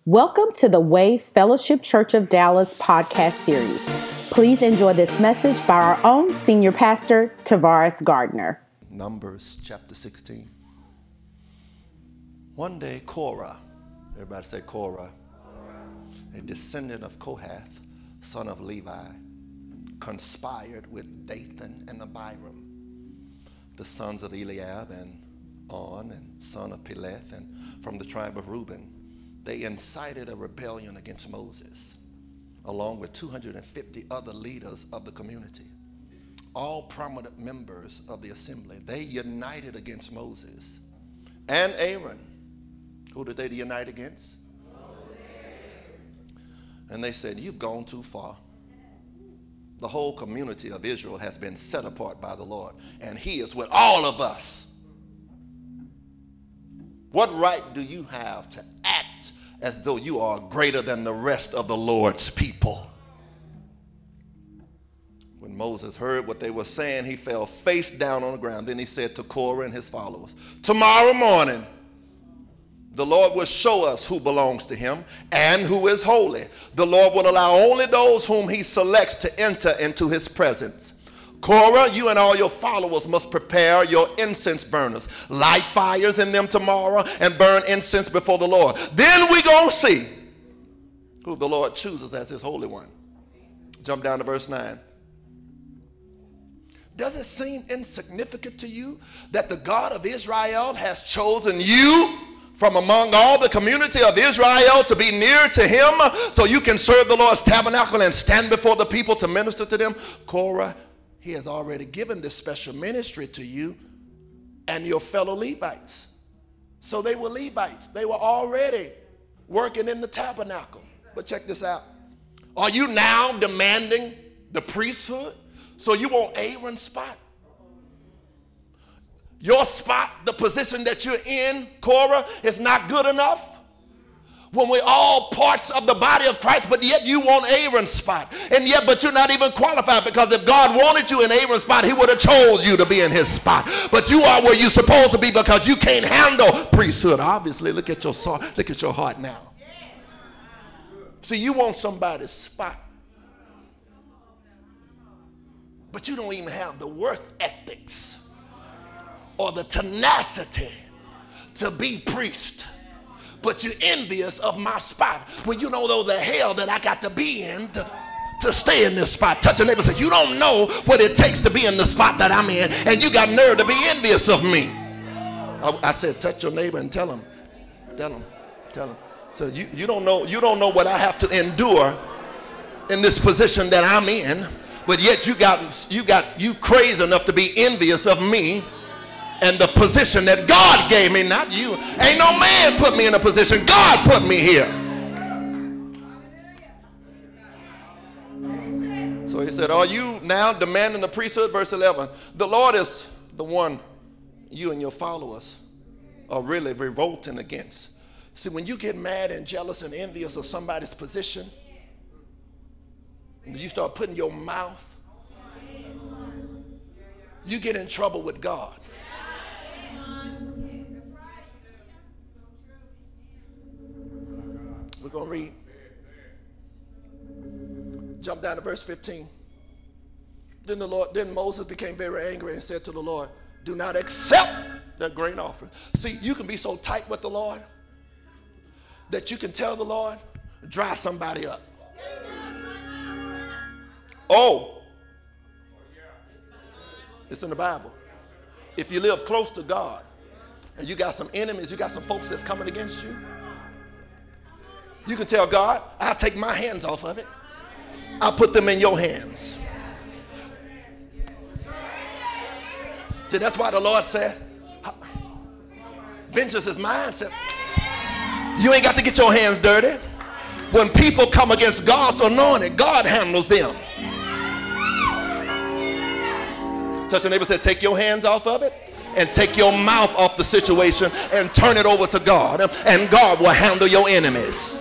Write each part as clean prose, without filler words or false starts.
Welcome to the Way Fellowship Church of Dallas podcast series. Please enjoy this message by our own senior pastor, Tavares Gardner. Numbers chapter 16. One day Korah, everybody say Korah, a descendant of Kohath, son of Levi, conspired with Dathan and Abiram, the sons of Eliab, and On, and son of Peleth, and from the tribe of Reuben. They incited a rebellion against Moses, along with 250 other leaders of the community, all prominent members of the assembly. They united against Moses and Aaron. Who did they unite against? Moses. And they said, "You've gone too far. The whole community of Israel has been set apart by the Lord, and he is with all of us. What right do you have to act as though you are greater than the rest of the Lord's people?" When Moses heard what they were saying, he fell face down on the ground. Then he said to Korah and his followers, "Tomorrow morning, the Lord will show us who belongs to him and who is holy. The Lord will allow only those whom he selects to enter into his presence. Korah, you and all your followers must prepare your incense burners. Light fires in them tomorrow and burn incense before the Lord. Then we're going to see who the Lord chooses as his holy one." Jump down to verse 9. Does it seem insignificant to you that the God of Israel has chosen you from among all the community of Israel to be near to him so you can serve the Lord's tabernacle and stand before the people to minister to them? Korah, he has already given this special ministry to you and your fellow Levites. So they were Levites. They were already working in the tabernacle. But check this out. Are you now demanding the priesthood? So you want Aaron's spot? Your spot, the position that you're in, Korah, is not good enough? When we're all parts of the body of Christ, but yet you want Aaron's spot. And yet, but you're not even qualified, because if God wanted you in Aaron's spot, he would have chose you to be in his spot. But you are where you're supposed to be because you can't handle priesthood. Obviously, look at your heart now. See, you want somebody's spot, but you don't even have the work ethics or the tenacity to be priest. But you're envious of my spot. Well, you don't know the hell that I got to be in to stay in this spot. Touch your neighbor and say, "You don't know what it takes to be in the spot that I'm in, and you got nerve to be envious of me." I said, touch your neighbor and tell him. So you don't know what I have to endure in this position that I'm in, but yet you crazy enough to be envious of me and the position that God gave me, not you. Ain't no man put me in a position. God put me here. So he said, "Are you now demanding the priesthood?" Verse 11. The Lord is the one you and your followers are really revolting against. See, when you get mad and jealous and envious of somebody's position, and you start putting your mouth, you get in trouble with God. We're going to read. Jump down to verse 15. Then Moses became very angry and said to the Lord, "Do not accept that grain offering." See, you can be so tight with the Lord that you can tell the Lord, "Dry somebody up." Oh, it's in the Bible. If you live close to God and you got some enemies, you got some folks that's coming against you, you can tell God, "I'll take my hands off of it. I'll put them in your hands." See, that's why the Lord said, "Vengeance is mine." You ain't got to get your hands dirty. When people come against God's anointed, God handles them. Touch your neighbor, say, "Take your hands off of it and take your mouth off the situation and turn it over to God, and God will handle your enemies."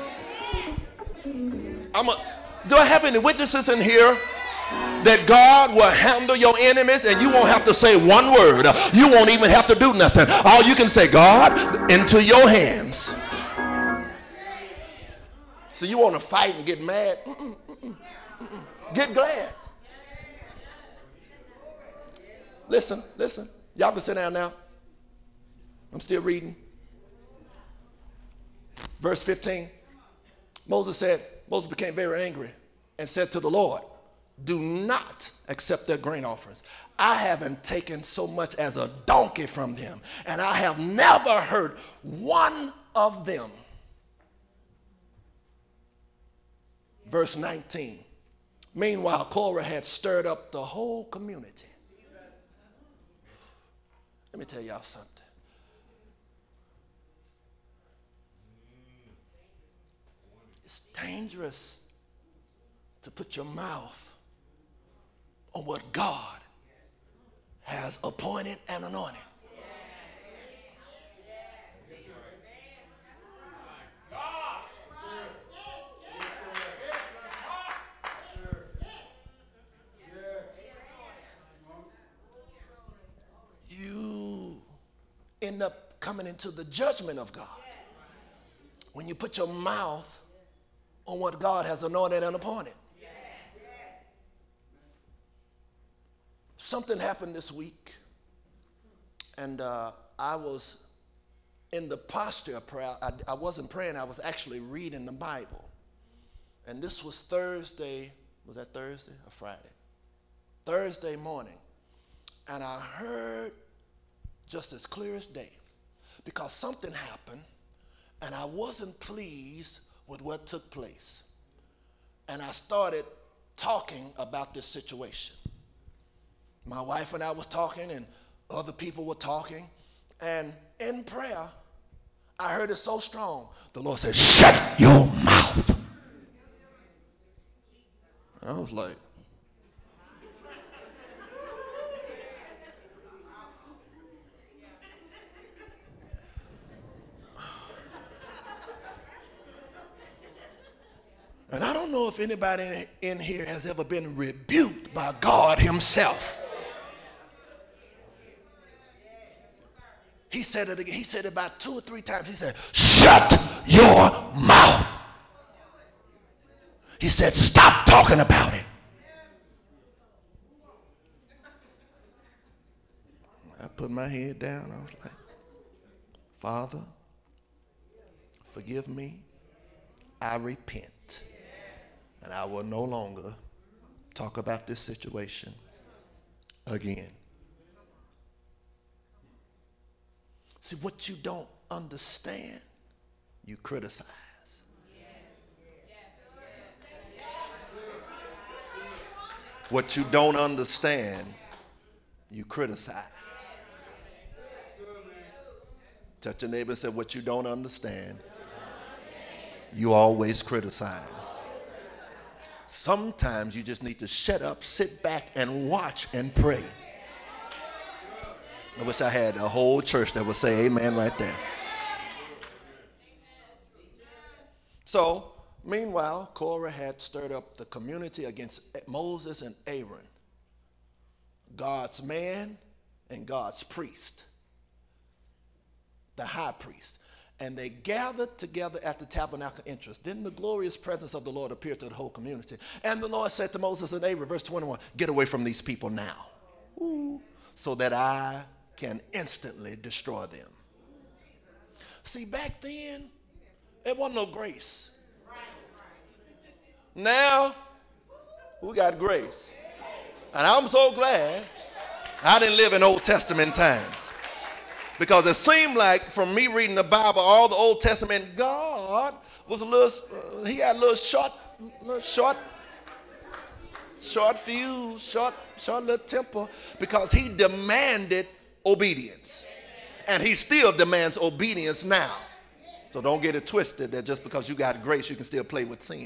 Do I have any witnesses in here that God will handle your enemies and you won't have to say one word? You won't even have to do nothing. All you can say, "God, into your hands." So you want to fight and get mad? Get glad. Listen. Y'all can sit down now. I'm still reading. Verse 15. Moses became very angry and said to the Lord, do not accept their grain offerings. I haven't taken so much as a donkey from them, and I have never heard one of them. Verse 19. Meanwhile, Korah had stirred up the whole community. Let me tell y'all something. It's dangerous to put your mouth on what God has appointed and anointed. You end up coming into the judgment of God when you put your mouth on what God has anointed and appointed. Something happened this week, and I was in the posture of prayer. I wasn't praying, I was actually reading the Bible. And this was Thursday, was that Thursday or Friday? Thursday morning. And I heard just as clear as day, because something happened, and I wasn't pleased with what took place. And I started talking about this situation. My wife and I was talking, and other people were talking, and in prayer, I heard it so strong. The Lord said, shut your mouth. I was like, and I don't know if anybody in here has ever been rebuked by God himself. He said it again. He said it about 2 or 3 times. He said, shut your mouth. He said, stop talking about it. I put my head down. I was like, Father, forgive me. I repent. And I will no longer talk about this situation again. See, what you don't understand, you criticize. What you don't understand, you criticize. Touch your neighbor and say, what you don't understand, you always criticize. Sometimes you just need to shut up, sit back, and watch and pray. I wish I had a whole church that would say amen right there. So, meanwhile, Korah had stirred up the community against Moses and Aaron, God's man and God's priest, the high priest. And they gathered together at the tabernacle entrance. Then the glorious presence of the Lord appeared to the whole community. And the Lord said to Moses and Aaron, verse 21, get away from these people now, so that I can instantly destroy them. See, back then, there wasn't no grace. Now, we got grace. And I'm so glad I didn't live in Old Testament times. Because it seemed like from me reading the Bible, all the Old Testament, God was a little, he had a little short fuse, short little temper, because he demanded obedience. And he still demands obedience now. So don't get it twisted that just because you got grace, you can still play with sin.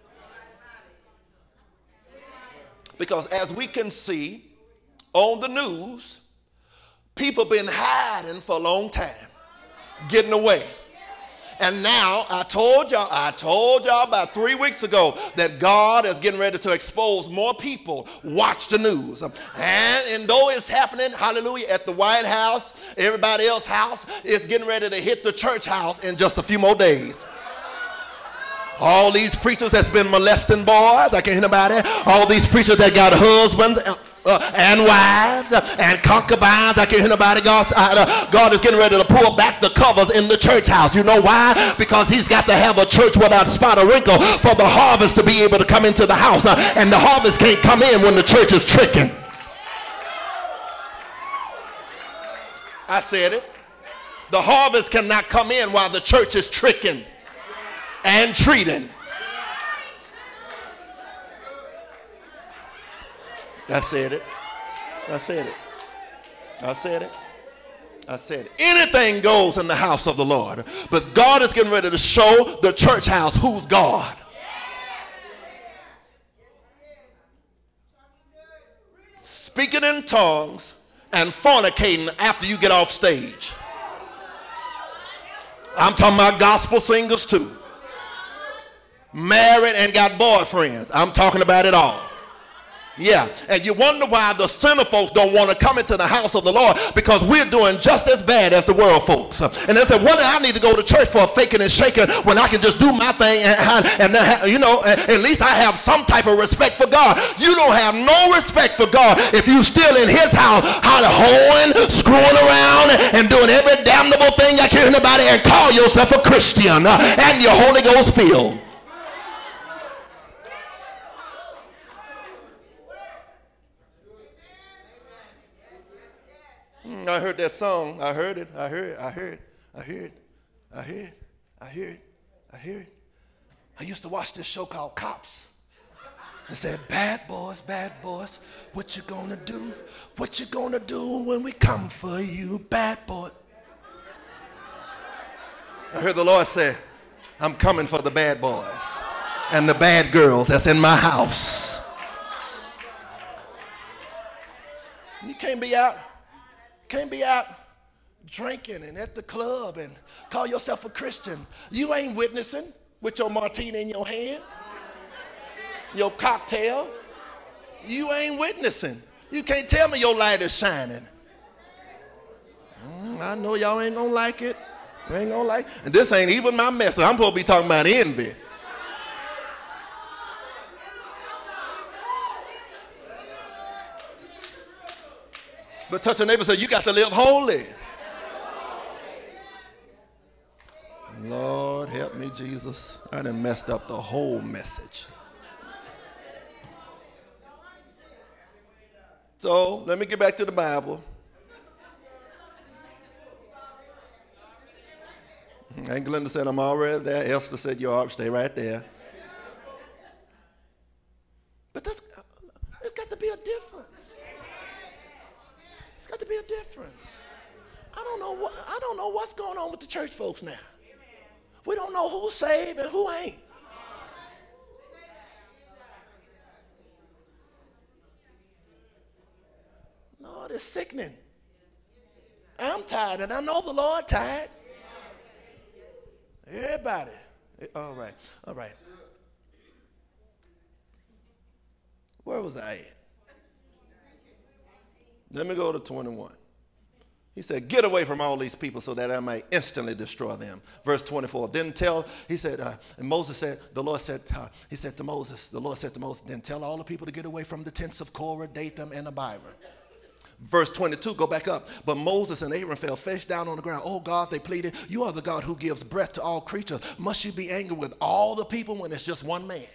Because as we can see on the news, people been hiding for a long time, getting away. And now I told y'all about 3 weeks ago that God is getting ready to expose more people. Watch the news. And though it's happening, hallelujah, at the White House, everybody else's house, it's getting ready to hit the church house in just a few more days. All these preachers that's been molesting boys, I can't hear nobody. All these preachers that got husbands and wives and concubines, I can't hear nobody. God is getting ready to pull back the covers in the church house. You know why? Because he's got to have a church without spot or wrinkle for the harvest to be able to come into the house. And the harvest can't come in when the church is tricking. I said it. The harvest cannot come in while the church is tricking and treating. I said it. I said it. I said it. I said it. Anything goes in the house of the Lord. But God is getting ready to show the church house who's God. Speaking in tongues and fornicating after you get off stage. I'm talking about gospel singers too. Married and got boyfriends. I'm talking about it all. Yeah, and you wonder why the sinner folks don't want to come into the house of the Lord, because we're doing just as bad as the world folks. And they say, what do I need to go to church for, faking and shaking, when I can just do my thing and you know, at least I have some type of respect for God. You don't have no respect for God if you still in his house, hollering, screwing around, and doing every damnable thing I can hear about it, and call yourself a Christian and you're Holy Ghost filled. I heard that song. I heard it. I heard it. I heard it. I heard it. I heard it. I heard it. I heard it. I used to watch this show called Cops. It said, bad boys, what you gonna do? What you gonna do when we come for you, bad boy? I heard the Lord say, I'm coming for the bad boys and the bad girls that's in my house. You can't be out drinking and at the club and call yourself a Christian. You ain't witnessing with your martini in your hand, your cocktail. You ain't witnessing. You can't tell me your light is shining. I know y'all ain't gonna like it. You ain't gonna like it. And this ain't even my message. I'm supposed to be talking about envy. But touch your neighbor and say, you got to live holy. Lord, help me, Jesus. I done messed up the whole message. So, let me get back to the Bible. And Glenda said, I'm already there. Esther said, you are. Stay right there. But it's got to be a difference. Got to be a difference. I don't know what's going on with the church folks now. We don't know who's saved and who ain't. Lord, it's sickening. I'm tired, and I know the Lord tired. Everybody. All right. Where was I at? Let me go to 21. He said, get away from all these people so that I may instantly destroy them. Verse 24. And Moses said, the Lord said to Moses, then tell all the people to get away from the tents of Korah, Dathan, and Abiram. Verse 22, go back up. But Moses and Aaron fell face down on the ground. Oh God, they pleaded, you are the God who gives breath to all creatures. Must you be angry with all the people when it's just one man?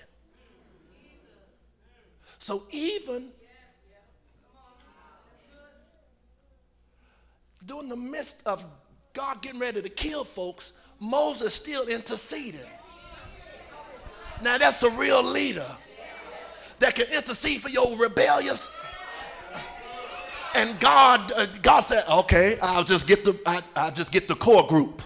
So even during the midst of God getting ready to kill folks, Moses still interceding. Now that's a real leader that can intercede for your rebellious. And God said, okay, I'll just get the core group.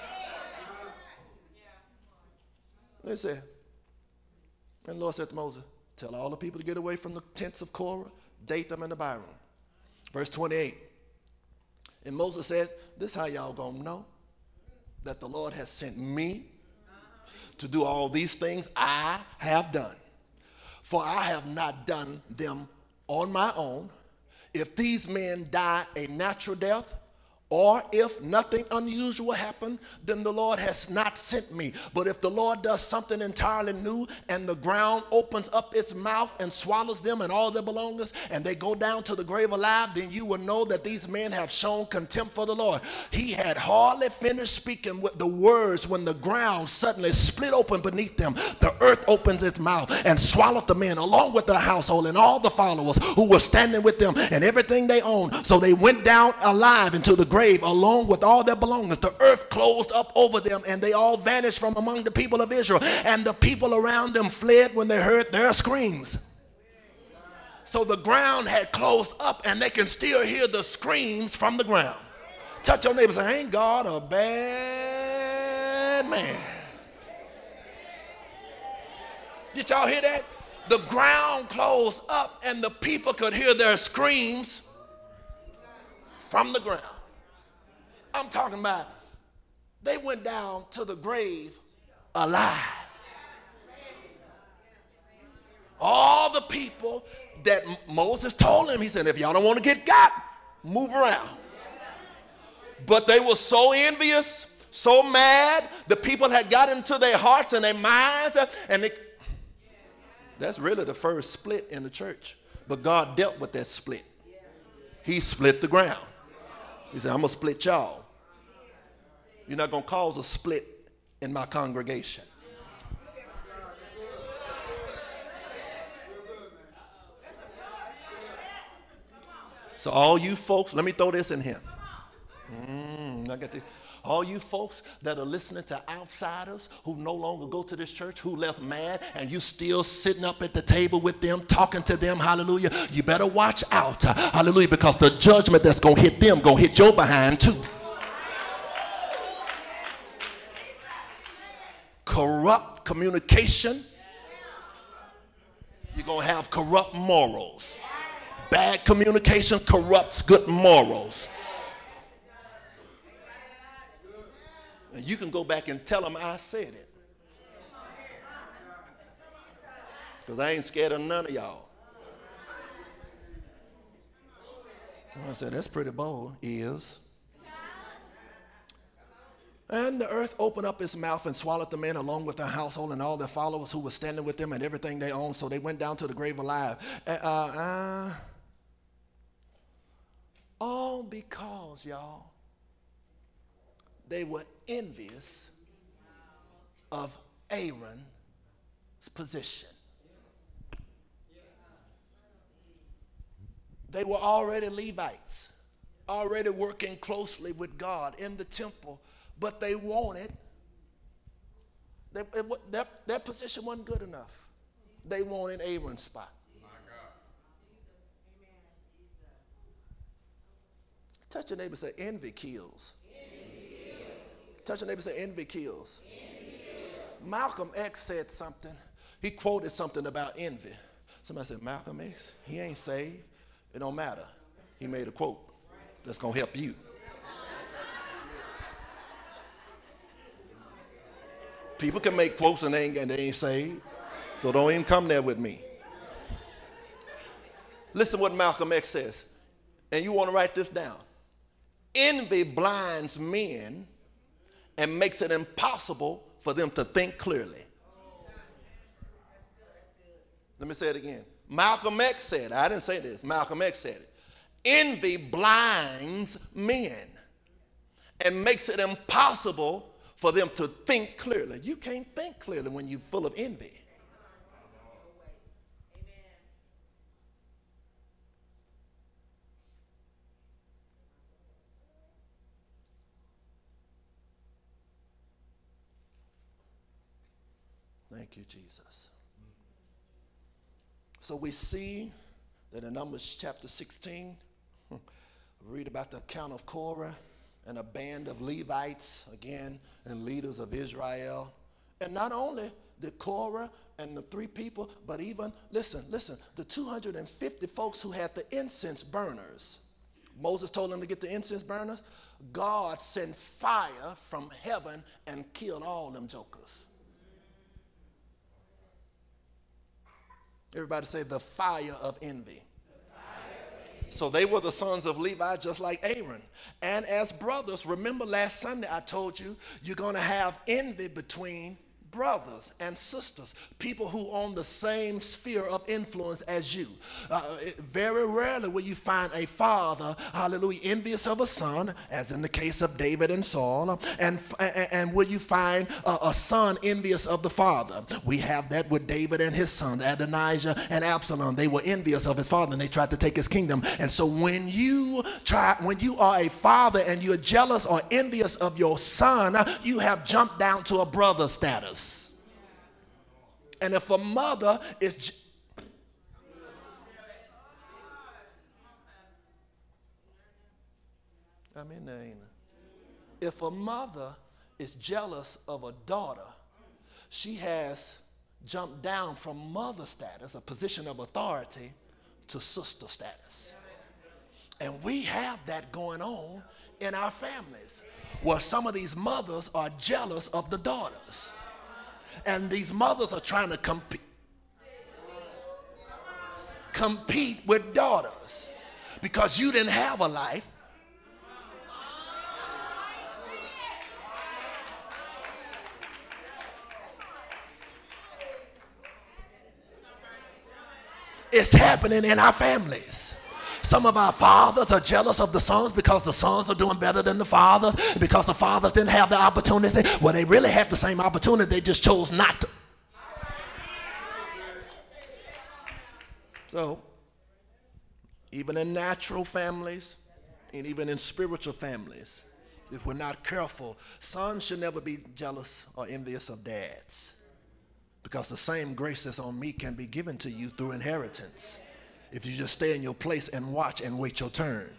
Listen. And the Lord said to Moses, tell all the people to get away from the tents of Korah, Dathan, and Abiram. Verse 28. And Moses said, this is how y'all gonna know that the Lord has sent me to do all these things I have done. For I have not done them on my own. If these men die a natural death, Or if nothing unusual happened, then the Lord has not sent me. But if the Lord does something entirely new and the ground opens up its mouth and swallows them and all their belongings and they go down to the grave alive, then you will know that these men have shown contempt for the Lord. He had hardly finished speaking with the words when the ground suddenly split open beneath them. The earth opens its mouth and swallowed the men along with their household and all the followers who were standing with them and everything they owned. So they went down alive into the grave along with all their belongings. The earth closed up over them and they all vanished from among the people of Israel. And the people around them fled when they heard their screams. So the ground had closed up and they can still hear the screams from the ground. Touch your neighbor and say, ain't God a bad man? Did y'all hear that? The ground closed up and the people could hear their screams from the ground. I'm talking about they went down to the grave alive. All the people that Moses told him, he said, if y'all don't want to get got, move around. But they were so envious, so mad, the people had got into their hearts and their minds, and that's really the first split in the church. But God dealt with that split. He split the ground. He said, I'm going to split y'all. You're not going to cause a split in my congregation. So all you folks, let me throw this in here. All you folks that are listening to outsiders who no longer go to this church, who left mad, and you still sitting up at the table with them, talking to them, hallelujah, you better watch out, hallelujah, because the judgment that's going to hit them going to hit your behind too. Corrupt communication, you're going to have corrupt morals. Bad communication corrupts good morals. And you can go back and tell them I said it. Because I ain't scared of none of y'all. I said, that's pretty bold. Is. And the earth opened up its mouth and swallowed the men along with their household and all their followers who were standing with them and everything they owned. So they went down to the grave alive. All because, y'all, they were envious of Aaron's position. They were already Levites, already working closely with God in the temple, but they wanted, their position wasn't good enough. They wanted Aaron's spot. Touch your neighbor and say, envy kills. Touch your neighbor and say, envy kills. Malcolm X said something. He quoted something about envy. Somebody said, Malcolm X, he ain't saved. It don't matter. He made a quote that's going to help you. People can make quotes and they ain't saved. So don't even come there with me. Listen what Malcolm X says. And you want to write this down. Envy blinds men and makes it impossible for them to think clearly. Let me say it again. Malcolm X said, I didn't say this, Malcolm X said it. Envy blinds men and makes it impossible for them to think clearly. You can't think clearly when you're full of envy. Thank you, Jesus. So we see that in Numbers chapter 16, we read about the account of Korah and a band of Levites, again, and leaders of Israel. And not only did Korah and the three people, but even, listen, the 250 folks who had the incense burners. Moses told them to get the incense burners. God sent fire from heaven and killed all them jokers. Everybody say the fire of envy. So they were the sons of Levi just like Aaron. And as brothers, remember last Sunday I told you, you're going to have envy between brothers and sisters, people who own the same sphere of influence as you. Very rarely will you find a father, hallelujah, envious of a son, as in the case of David and Saul, and will you find a son envious of the father? We have that with David and his sons, Adonijah and Absalom. They were envious of his father and they tried to take his kingdom. And so when you are a father and you're jealous or envious of your son, you have jumped down to a brother status. And if a mother is if a mother is jealous of a daughter, she has jumped down from mother status, a position of authority, to sister status. And we have that going on in our families, where some of these mothers are jealous of the daughters. And these mothers are trying to compete with daughters because you didn't have a life. It's happening in our families. Some of our fathers are jealous of the sons because the sons are doing better than the fathers, because the fathers didn't have the opportunity. Well, they really had the same opportunity, they just chose not to. So, even in natural families and even in spiritual families, if we're not careful, sons should never be jealous or envious of dads, because the same grace that's on me can be given to you through inheritance if you just stay in your place and watch and wait your turn.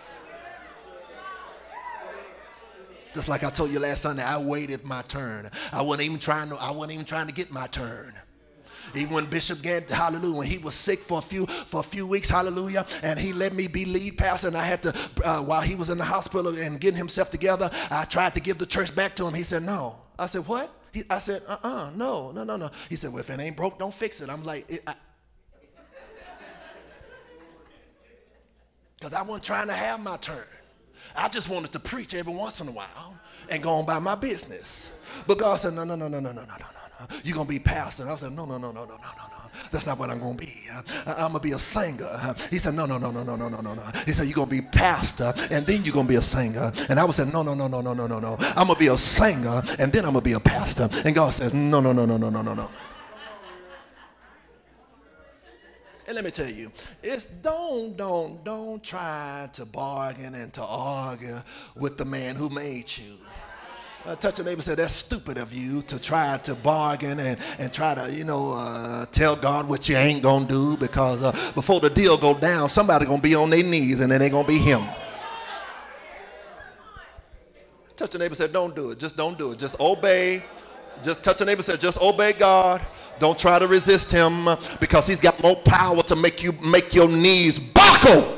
Just like I told you last Sunday, I waited my turn. I wasn't even trying to get my turn. Even when Bishop Gant, hallelujah, when he was sick for a few weeks, hallelujah, and he let me be lead pastor, and I had to, while he was in the hospital and getting himself together, I tried to give the church back to him. He said, no. I said, what? I said, no. He said, well, if it ain't broke, don't fix it. I'm like, because I wasn't trying to have my turn. I just wanted to preach every once in a while and go on by my business. But God said, no. You're going to be pastor. And I said, no. That's not what I'm going to be. I'm going to be a singer. He said, no. He said, you're going to be pastor and then you're going to be a singer. And I was saying, no. I'm going to be a singer and then I'm going to be a pastor. And God says, no. And let me tell you, it's don't try to bargain and to argue with the man who made you. Touch your neighbor and say, that's stupid of you to try to bargain and try to, tell God what you ain't going to do, because before the deal go down, somebody going to be on their knees and it ain't going to be him. Touch your neighbor and say, don't do it. Just don't do it. Just obey. Just touch your neighbor and say, just obey God. Don't try to resist him, because he's got more power to make your knees buckle.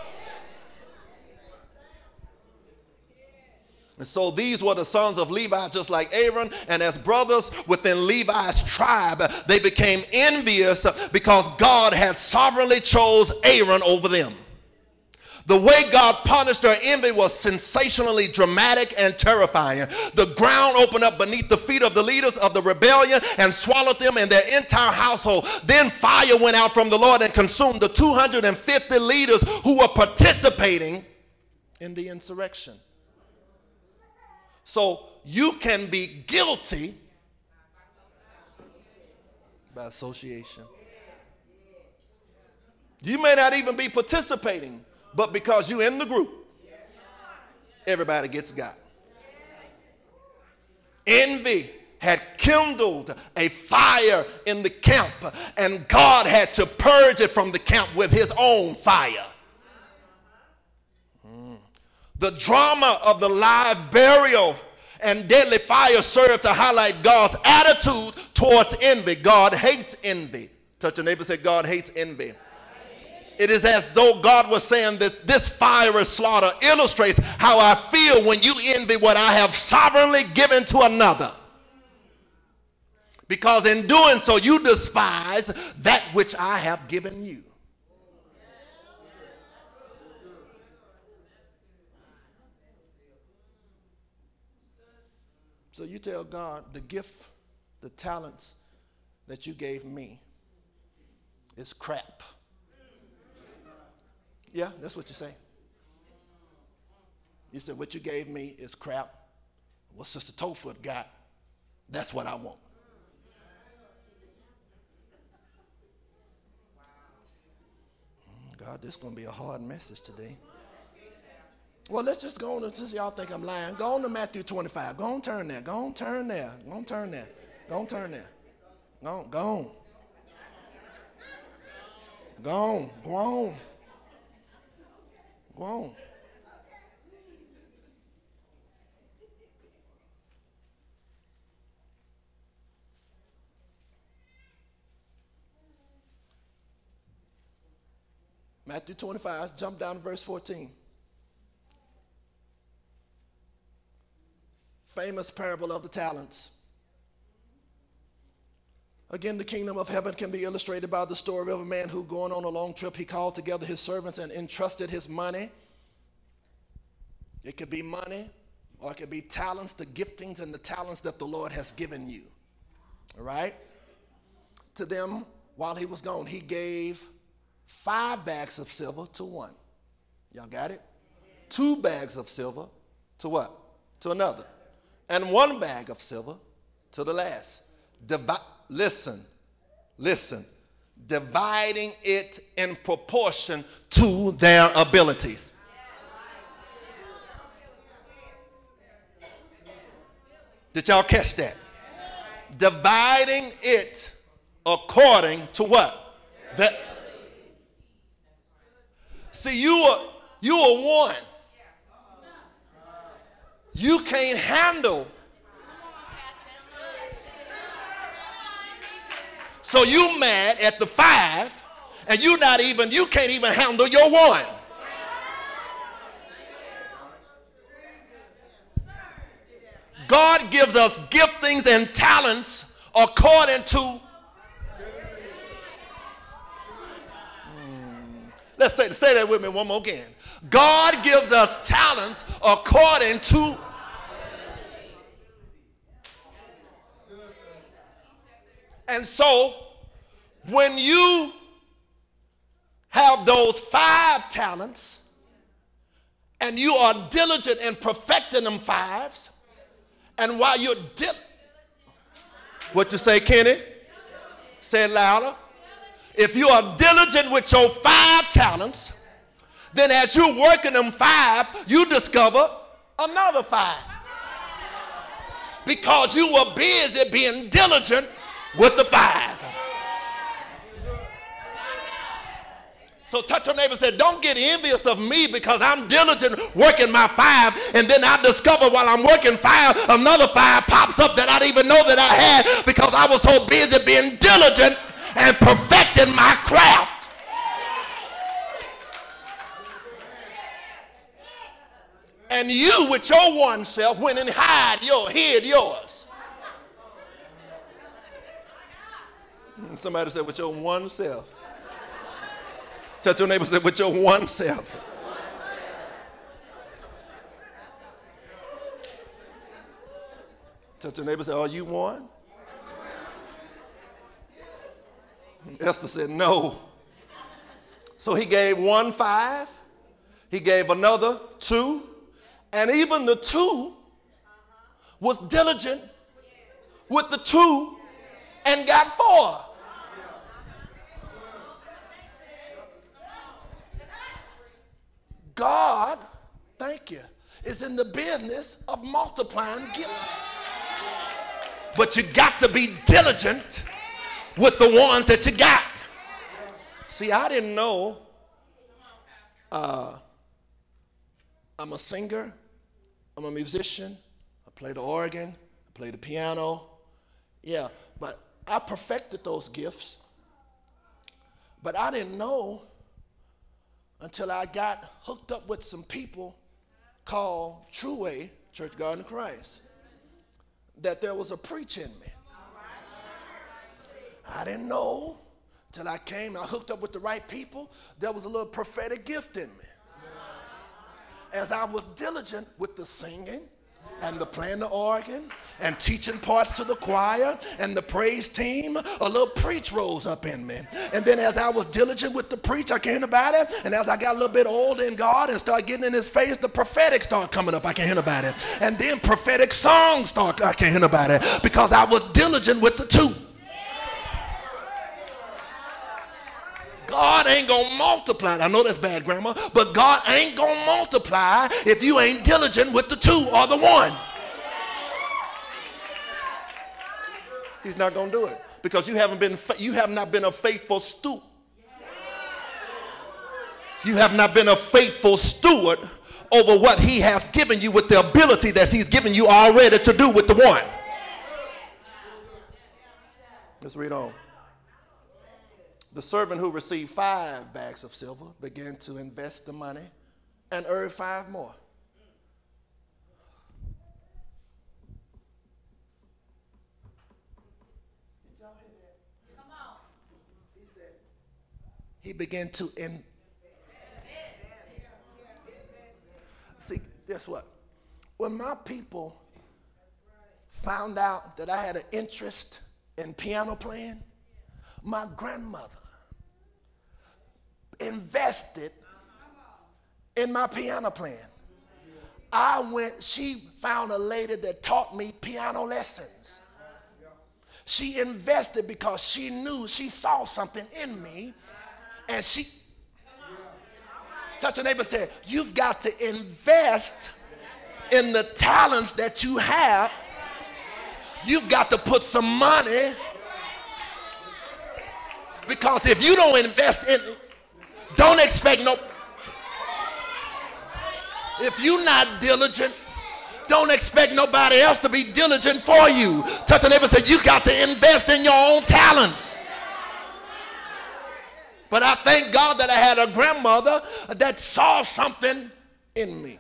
And so these were the sons of Levi, just like Aaron, and as brothers within Levi's tribe, they became envious because God had sovereignly chose Aaron over them. The way God punished their envy was sensationally dramatic and terrifying. The ground opened up beneath the feet of the leaders of the rebellion and swallowed them and their entire household. Then fire went out from the Lord and consumed the 250 leaders who were participating in the insurrection. So you can be guilty by association. You may not even be participating, but because you're in the group, everybody gets got. Envy had kindled a fire in the camp, and God had to purge it from the camp with his own fire. The drama of the live burial and deadly fire served to highlight God's attitude towards envy. God hates envy. Touch your neighbor and say, God hates envy. It is as though God was saying that this fiery slaughter illustrates how I feel when you envy what I have sovereignly given to another. Because in doing so, you despise that which I have given you. So you tell God, the gift, the talents that you gave me is crap. Yeah, that's what you say. You said, what you gave me is crap. What Sister Toefoot got, that's what I want. God, this is going to be a hard message today. Well, let's just go on, since y'all think I'm lying, go on to Matthew 25. Go on, turn there. Go on, turn there. Go on, turn there. Go on, turn there. Go on. Go on. Go on. Go on. Go on. Matthew 25, jump down to verse 14. Famous parable of the talents. Again, the kingdom of heaven can be illustrated by the story of a man who, going on a long trip, he called together his servants and entrusted his money. It could be money, or it could be talents, the giftings and the talents that the Lord has given you. All right? To them, while he was gone, he gave 5 bags of silver to one. Y'all got it? 2 bags of silver to what? To another. And 1 bag of silver to the last. Listen. Dividing it in proportion to their abilities. Did y'all catch that? Dividing it according to what? That. See, you are one. You can't handle. So you mad at the 5, and you can't even handle your 1. God gives us giftings and talents according to. Let's say that with me one more again. God gives us talents according to. And so, when you have those 5 talents, and you are diligent in perfecting them 5s, and while you're what you say, Kenny? Say it louder. If you are diligent with your 5 talents, then as you're working them 5, you discover another 5. Because you were busy being diligent with the 5. So touch your neighbor and say, don't get envious of me because I'm diligent working my 5, and then I discover while I'm working 5, another 5 pops up that I didn't even know that I had because I was so busy being diligent and perfecting my craft. And you with your 1 self went and hid yours. Somebody said with your 1 self. Touch your neighbor and say with your 1 self. Touch your neighbor and say, are you one? Esther said no. So he gave 1 5. He gave another 2. And even the 2 was diligent with the 2 and got 4. God, thank you, is in the business of multiplying gifts. But you got to be diligent with the ones that you got. See, I didn't know I'm a singer, I'm a musician, I play the organ, I play the piano. Yeah, but I perfected those gifts. But I didn't know until I got hooked up with some people called True Way Church Garden of Christ that there was a preach in me. I didn't know till I hooked up with the right people. There was a little prophetic gift in me. As I was diligent with the singing and the playing the organ and teaching parts to the choir and the praise team, a little preach rose up in me. And then as I was diligent with the preach, I can't hear about it. And as I got a little bit older in God and started getting in his face, the prophetic started coming up. I can't hear about it. And then prophetic songs start. I can't hear about it because I was diligent with the two. God ain't gonna multiply. I know that's bad grammar, but God ain't gonna multiply if you ain't diligent with the two or the one. He's not going to do it because you have not been a faithful steward. You have not been a faithful steward over what he has given you with the ability that he's given you already to do with the one. Let's read on. The servant who received 5 bags of silver began to invest the money and earned 5 more. He began to see, guess what? When my people found out that I had an interest in piano playing, my grandmother invested in my piano playing. She found a lady that taught me piano lessons. She invested because she knew, she saw something in me. And she, touch your neighbor and say, you've got to invest in the talents that you have. You've got to put some money. Because if you don't invest in it, don't expect no. If you're not diligent, don't expect nobody else to be diligent for you. Touch your neighbor and say, you got to invest in your own talents. But I thank God that I had a grandmother that saw something in me.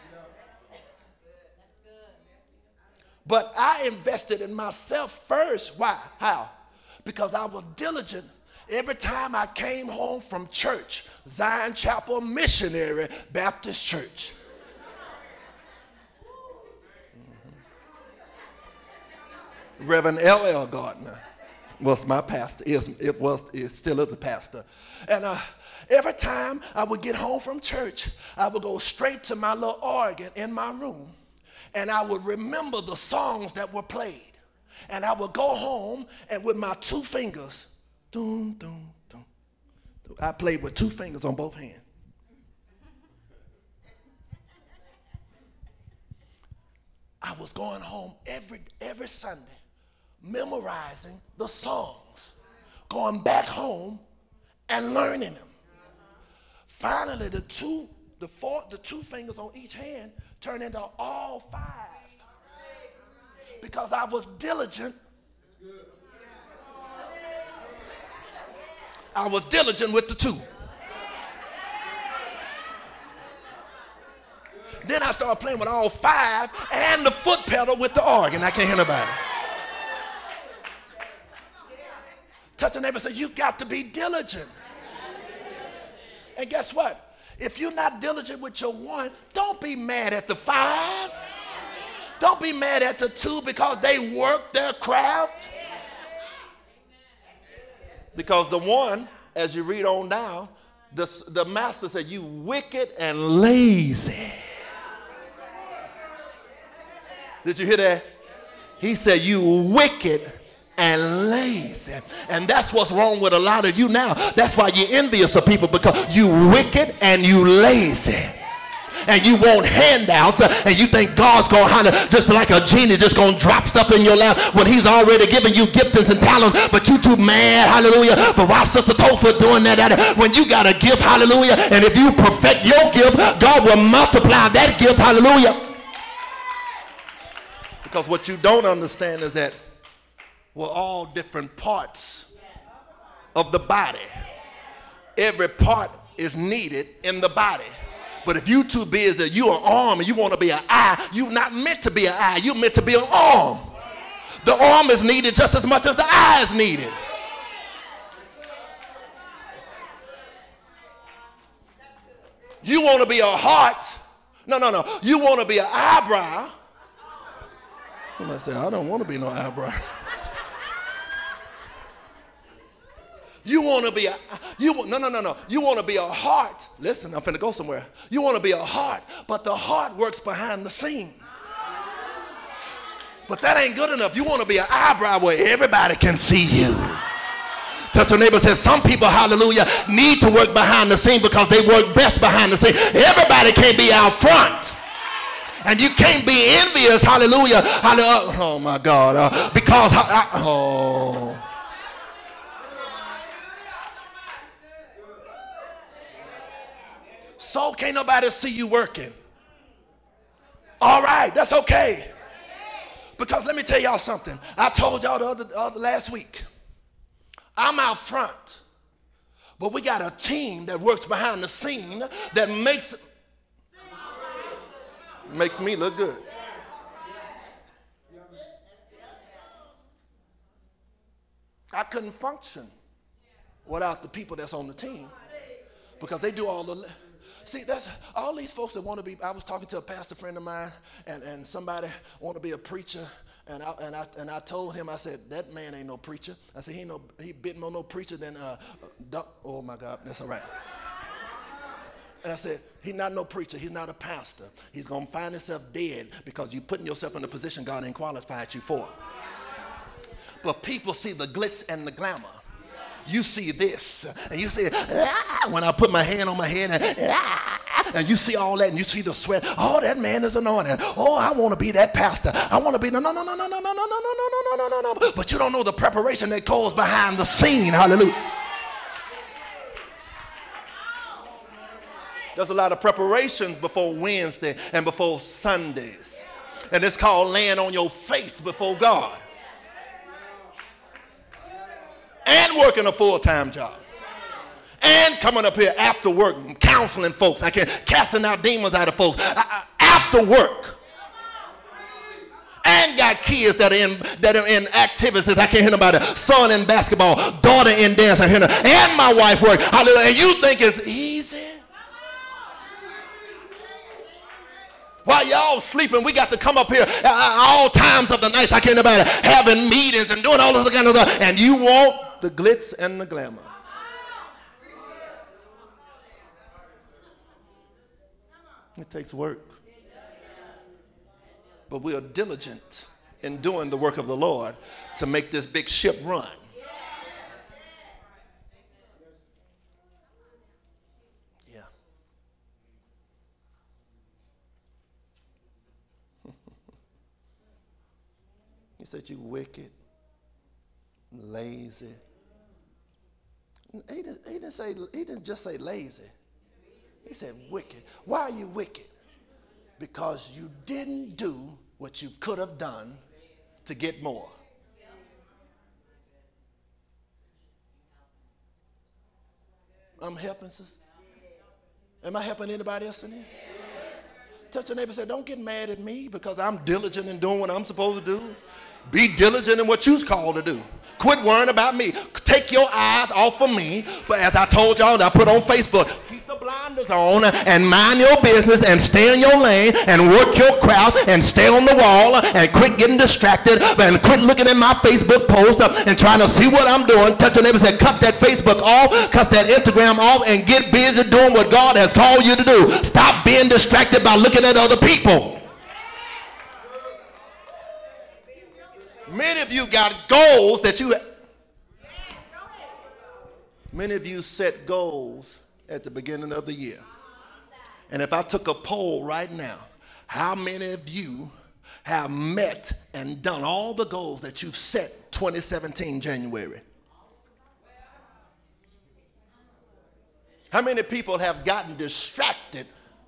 But I invested in myself first. Why? How? Because I was diligent. Every time I came home from church, Zion Chapel Missionary Baptist Church. Reverend L.L. Gardner was my pastor. It still is the pastor. And every time I would get home from church, I would go straight to my little organ in my room, and I would remember the songs that were played. And I would go home, and with my 2 fingers, dum, dum, dum, I played with 2 fingers on both hands. I was going home every Sunday, memorizing the songs, going back home and learning them. Finally, the two fingers on each hand turned into all 5 because I was diligent. I was diligent with the 2. Then I started playing with all 5 and the foot pedal with the organ. I can't hear nobody. Touch a neighbor and say, you got to be diligent. And guess what? If you're not diligent with your 1, don't be mad at the 5. Don't be mad at the 2 because they work their craft. Because the 1, as you read on down, the master said, you wicked and lazy. Did you hear that? He said, you wicked and lazy. And that's what's wrong with a lot of you now. That's why you're envious of people, because you wicked and you lazy. And you want handouts, and you think God's going to holler just like a genie, just going to drop stuff in your lap when he's already given you giftings and talents, but you too mad, hallelujah. But why Sister Topher doing that? When you got a gift, hallelujah, and if you perfect your gift, God will multiply that gift, hallelujah. Because what you don't understand is that we're all different parts of the body. Every part is needed in the body. But if you too busy, you're an arm and you want to be an eye, you're not meant to be an eye, you're meant to be an arm. The arm is needed just as much as the eye is needed. You want to be a heart. No. You want to be an eyebrow. Somebody say, I don't want to be no eyebrow. You want to be no. You want to be a heart. Listen, I'm finna go somewhere. You want to be a heart, but the heart works behind the scene. But that ain't good enough. You want to be an eyebrow where everybody can see you. Touch your neighbor, says some people, hallelujah, need to work behind the scene because they work best behind the scene. Everybody can't be out front. And you can't be envious, hallelujah. Oh my God. Because, So can't nobody see you working. All right, that's okay. Because let me tell y'all something. I told y'all the other last week. I'm out front, but we got a team that works behind the scene that makes me look good. I couldn't function without the people that's on the team because they do all the. See, that's all these folks that want to be. I was talking to a pastor friend of mine, and somebody want to be a preacher. And I told him, I said, that man ain't no preacher. I said, he bit more no preacher than, oh my God, that's all right. And I said, he's not no preacher. He's not a pastor. He's going to find himself dead because you're putting yourself in a position God ain't qualified you for. But people see the glitz and the glamour. You see this, and you see, when I put my hand on my head, and you see all that, and you see the sweat. Oh, that man is anointed. Oh, I want to be that pastor. I want to be, no. But you don't know the preparation that goes behind the scene. Hallelujah. There's a lot of preparations before Wednesday and before Sundays. And it's called laying on your face before God. And working a full-time job. And coming up here after work and counseling folks. I can casting out demons out of folks. After work. And got kids that are in activities. I can't hear nobody. Son in basketball, daughter in dance. I hear them. And my wife work. Hallelujah. And you think it's easy? While y'all sleeping, we got to come up here at all times of the night. I can't hear nobody having meetings and doing all this kind of stuff. And you want the glitz and the glamour. It takes work. But we are diligent in doing the work of the Lord to make this big ship run. Yeah. He said, you wicked, lazy. He didn't just say lazy. He said wicked. Why are you wicked? Because you didn't do what you could have done to get more. I'm helping, sister. Am I helping anybody else in here? Touch your neighbor and say, don't get mad at me because I'm diligent in doing what I'm supposed to do. Be diligent in what you're called to do. Quit worrying about me. Take your eyes off of me. But as I told y'all, I put on Facebook, keep the blinders on and mind your business and stay in your lane and work your craft and stay on the wall and quit getting distracted and quit looking at my Facebook post and trying to see what I'm doing. Touch your neighbor and say, cut that Facebook off, cut that Instagram off, and get busy doing what God has called you to do. Stop being distracted by looking at other people. Many of you got goals that you... Many of you set goals at the beginning of the year. And if I took a poll right now, how many of you have met and done all the goals that you've set 2017 January? How many people have gotten distracted?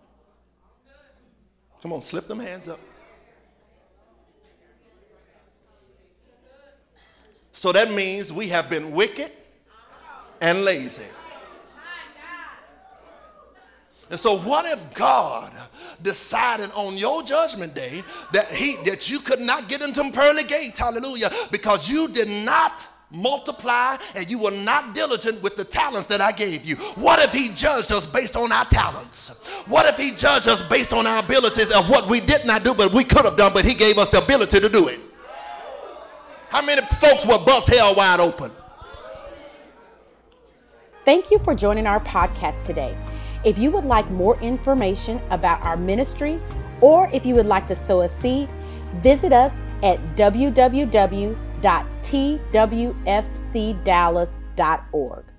Come on, slip them hands up. So that means we have been wicked and lazy. And so what if God decided on your judgment day that you could not get into them pearly gates, hallelujah, because you did not multiply, and you were not diligent with the talents that I gave you? What if he judged us based on our talents? What if he judged us based on our abilities of what we did not do but we could have done, but he gave us the ability to do it? How many folks were bust hell wide open? Thank you for joining our podcast today. If you would like more information about our ministry, or if you would like to sow a seed, visit us at www.twfcdallas.org.